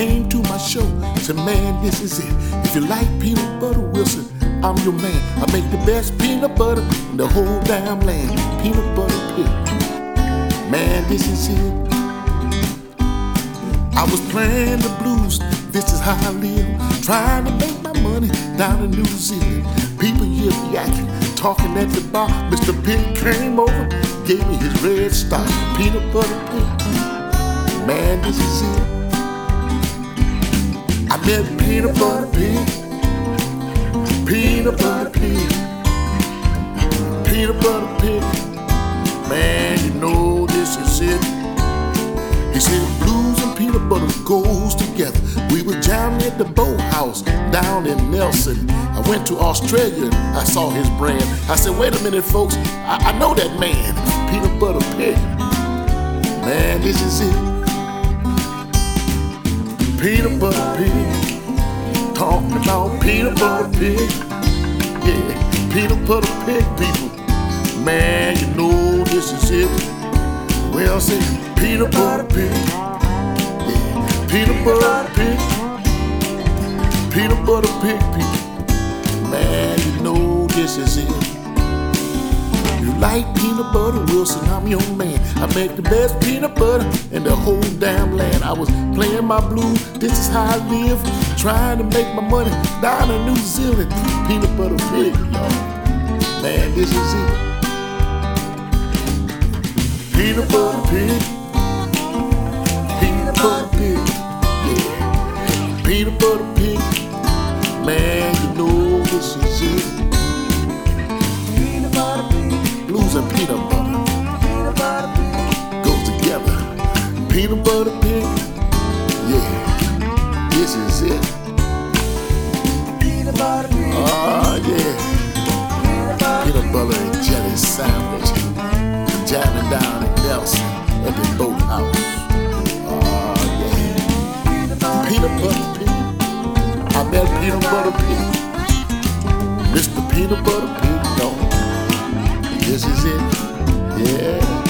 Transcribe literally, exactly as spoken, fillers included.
came to my show. Said, man, this is it. If you like peanut butter Wilson, I'm your man. I make the best peanut butter in the whole damn land. Peanut butter pig. Man, this is it. I was playing the blues, this is how I live. Trying to make my money down in New Zealand. People yip yakking, talking at the bar. Mister Pig came over, gave me his red star. Peanut butter pig. Man, this is it. I met peanut butter pig. Peanut butter pig. Peanut butter pig. Man, you know this is it. He said blues and peanut butter goes together. We were jamming at the Boathouse down in Nelson. I went to Australia and I saw his brand. I said, wait a minute, folks, I, I know that man, Peanut Butter Pig. Man, this is it. Peanut Butter Pig. Talking about Peanut Butter Pig. Yeah, Peanut Butter Pig, people. Man, you know this is it. Well, say peanut butter pig, yeah, peanut butter pig, peanut butter pig, people. Man, you know this is it. You like peanut butter Wilson, I'm your man. I make the best peanut butter in the whole damn land. I was playing my blues, this is how I live. Trying to make my money down in New Zealand. Peanut butter pig, y'all. Man, this is it. Peanut butter pig. Peanut butter pig, yeah. Peanut butter pig, man, you know this is it. Peanut butter pig, blues and peanut butter, peanut butter pig goes together. Peanut butter pig, yeah, this is it. Peanut butter pig, oh yeah. Peanut butter and jelly sandwich, jamming down in Nelson at the Boathouse. Peanut butter pig. I met peanut butter pig. Mister Peanut Butter Pig, no. This is it. Yeah.